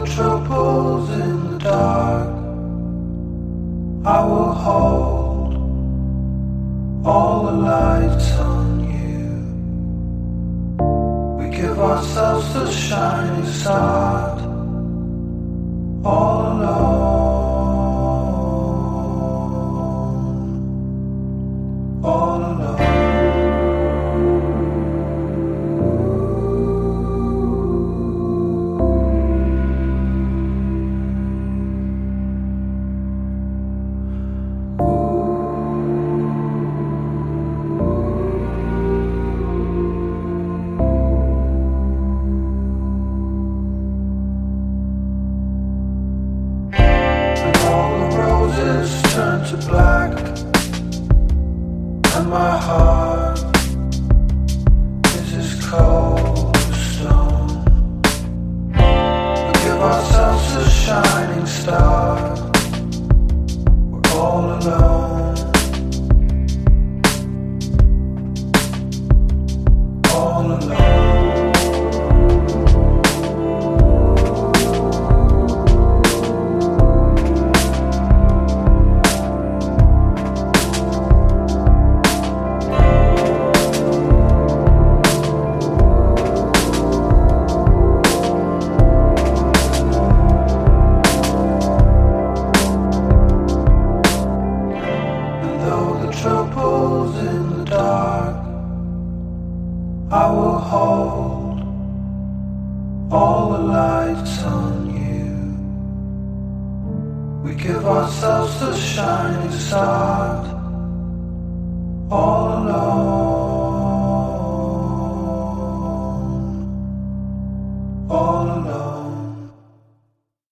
troubles in the dark, I will hold all the lights on you. We give ourselves the shining start, all alone, all alone. Turn to black, and my heart is as cold as stone. We give ourselves a shining star, we're all alone, all alone. Troubles in the dark, I will hold all the lights on you. We give ourselves the shining start, all alone.